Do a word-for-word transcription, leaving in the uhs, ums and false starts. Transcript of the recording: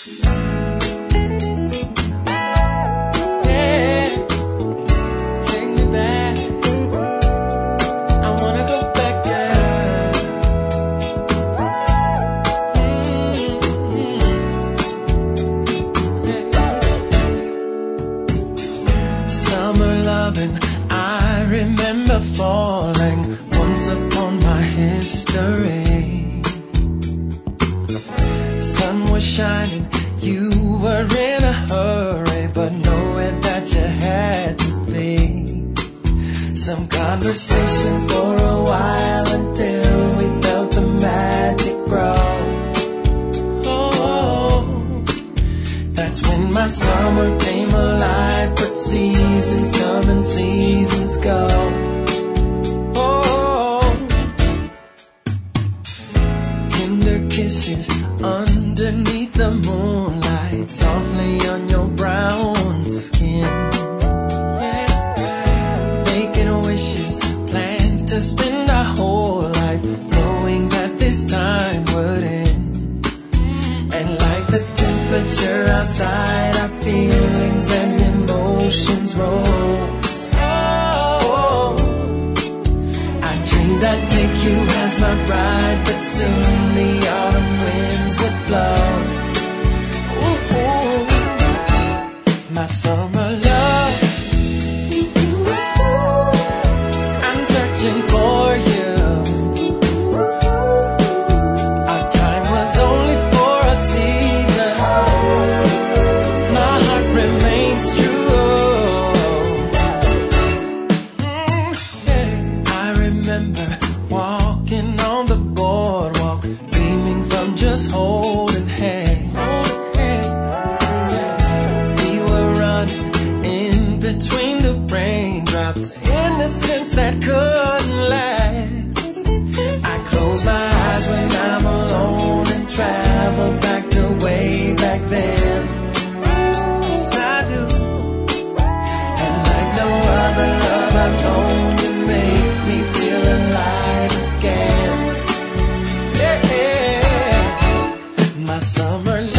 I remember falling once upon my history. Sun was shining, you were in a hurry, but nowhere that you had to be. Some conversation for a while until we felt the magic grow. Oh, that's when my summer came alive. But seasons come and seasons go. Oh, tender kisses underneath the moonlight, softly on your brown skin. Making wishes, plans to spend our whole life, knowing that this time would end. And like the temperature outside, our feelings and emotions rose. Oh, I dreamed I'd take you as my bride, but soon the autumn winds would blow. Ooh, ooh, my summer love, I'm searching for you. Our time was only for a season. My heart remains true. Walking on the boardwalk, dreaming from just holding hands. We were running in between the raindrops, innocence that couldn't last. I close my eyes when I'm alone and travel back to way back then. Yes, I do. And like no other love I've known, you make me feel alive again. Yeah, my summer